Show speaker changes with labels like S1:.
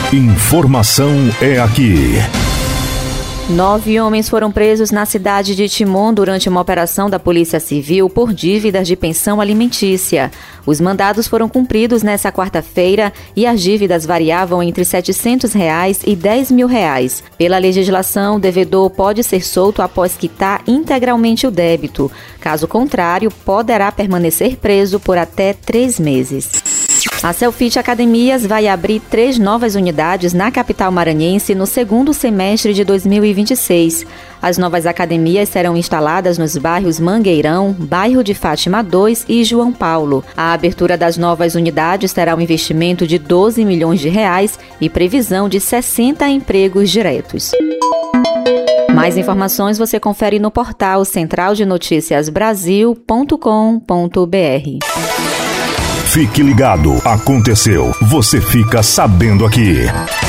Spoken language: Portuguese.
S1: Informação é aqui.
S2: 9 homens foram presos na cidade de Timon durante uma operação da Polícia Civil por dívidas de pensão alimentícia. Os mandados foram cumpridos nesta quarta-feira e as dívidas variavam entre R$ 700 e R$ 10 mil. Pela legislação, o devedor pode ser solto após quitar integralmente o débito. Caso contrário, poderá permanecer preso por até 3 meses. A Cellfit Academias vai abrir 3 novas unidades na capital maranhense no segundo semestre de 2026. As novas academias serão instaladas nos bairros Mangueirão, Bairro de Fátima 2 e João Paulo. A abertura das novas unidades terá um investimento de R$ 12 milhões e previsão de 60 empregos diretos. Mais informações você confere no portal centraldenoticiasbrasil.com.br.
S1: Fique ligado, aconteceu, você fica sabendo aqui.